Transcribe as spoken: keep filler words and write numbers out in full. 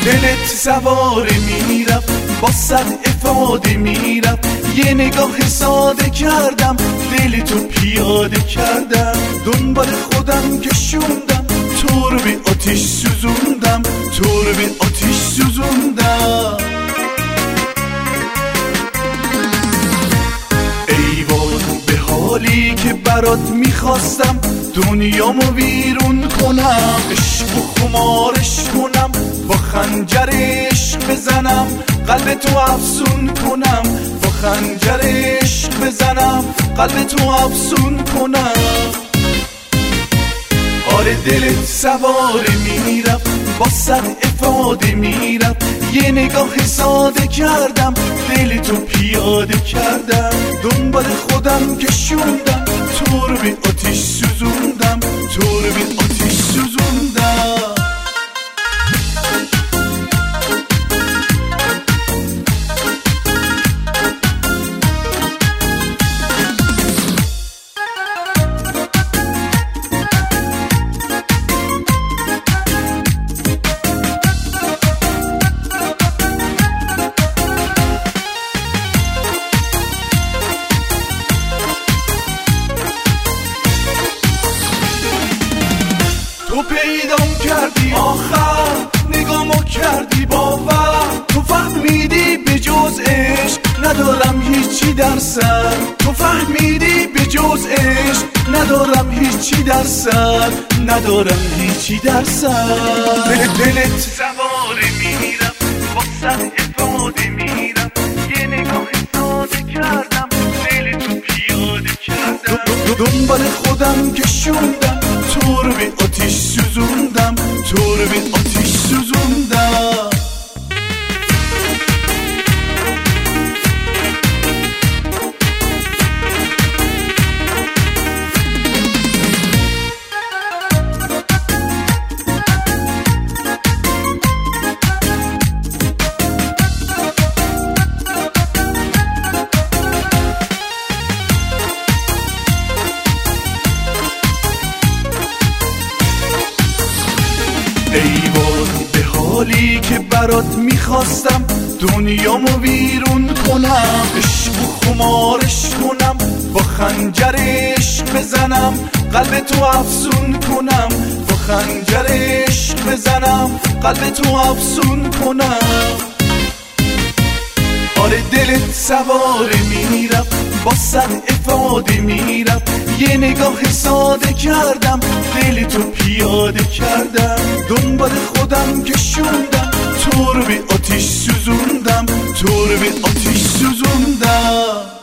دلت سوار میرفت با صد افاده میرفت، یه نگاه ساده کردم دل تو پیاده کردم، دنبال خودم کشوندم تو رو به آتیش سوزوندم، تو رو به آتیش سوزوندم. ای وای به حالی که برات میخواستم دنیامو ویرون کنم، عشق و خمارش کنم، با خنجر عشق بزنم قلب تو افسون کنم، با خنجر عشق بزنم قلب تو افسون کنم. آره دلت سوار میرفت با صد افاده میرفت، یه نگاه ساده کردم دل تو پیاده کردم، دنبال خودم کشوندم تو رو به آتیش سوزوندم، تو رو به آتیش سوزوندم. تو پیدام کردی آخر نگامو کردی باور، تو فهمیدی به جز عشق ندارم هیچی در سر، تو فهمیدی به جز عشق ندارم هیچی در سر، ندارم هیچی در سر. دلت سوار میرفت با صد افاده میرفت، یه نگاه ساده کردم دل تو پیاده کردم، دنبال خودم کشوندم تو رو به آتیش سوزوندم، تو رو به آتیش سوزوندم. ای وای به حالی که برات میخواستم دنیامو ویرون کنم، عشق و خمارش کنم، با خنجر عشق بزنم قلب تو افسون کنم، با خنجر عشق بزنم قلب تو افسون کنم. آره دلت سوار میرفت با صد افاده میرفت، یه نگاه ساده کردم دل تو پیاده کردم، دنبال خودم کشوندم تو رو به آتیش سوزوندم، تو رو به آتیش سوزوندم.